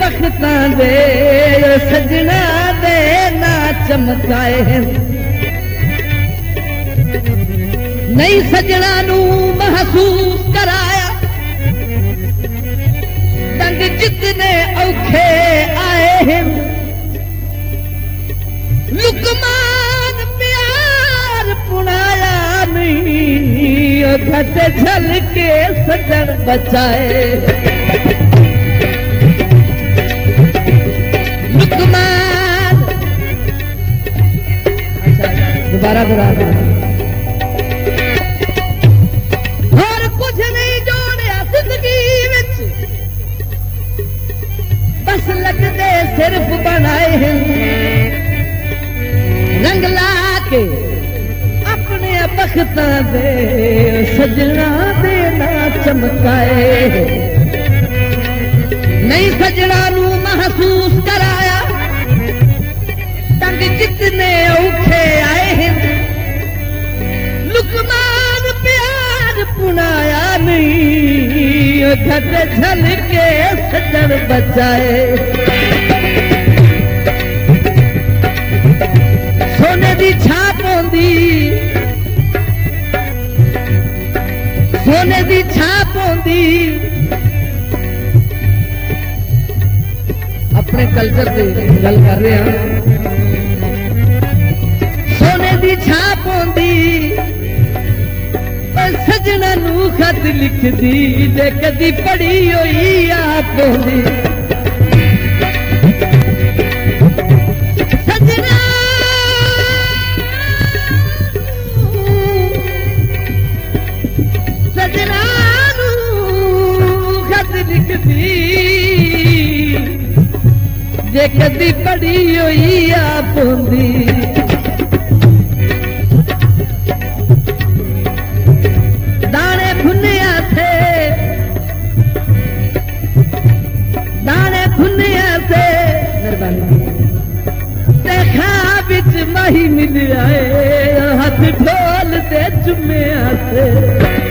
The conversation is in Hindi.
बख्तां दे सजना दे ना चमकाए नहीं सजना नू महसूस कराया दंग जितने औखे आए हैं लुकमान प्यार पुनाया नहीं घट झल के सजन बचाए लुकमान दोबारा और कुछ नहीं जोड़िया जिंदगी विच बस लगते सिर्फ बनाए हैं रंग ला के अपने बख्तां दे सजना दे ना चमकाए नहीं सजना नू महसूस कराया तंग जितने औखे आए हैं लुकमान प्यार पुनाया नहीं घट झल के सजन बचाए सोने दी छाप होंदी सोने दी छाप होंदी अपने कल्चर से गल कर रहे हैं सोने दी छाप होंदी सजना नू खत लिख दी जे कदी पढ़ी होई आप होंदी सजना सजना नू खत लिख दी जे कदी पढ़ी होई आप होंदी दाने भुनिया से मेहरबानी देखा बिच माही मिल आए हाथ ढोल दे जुम्मे से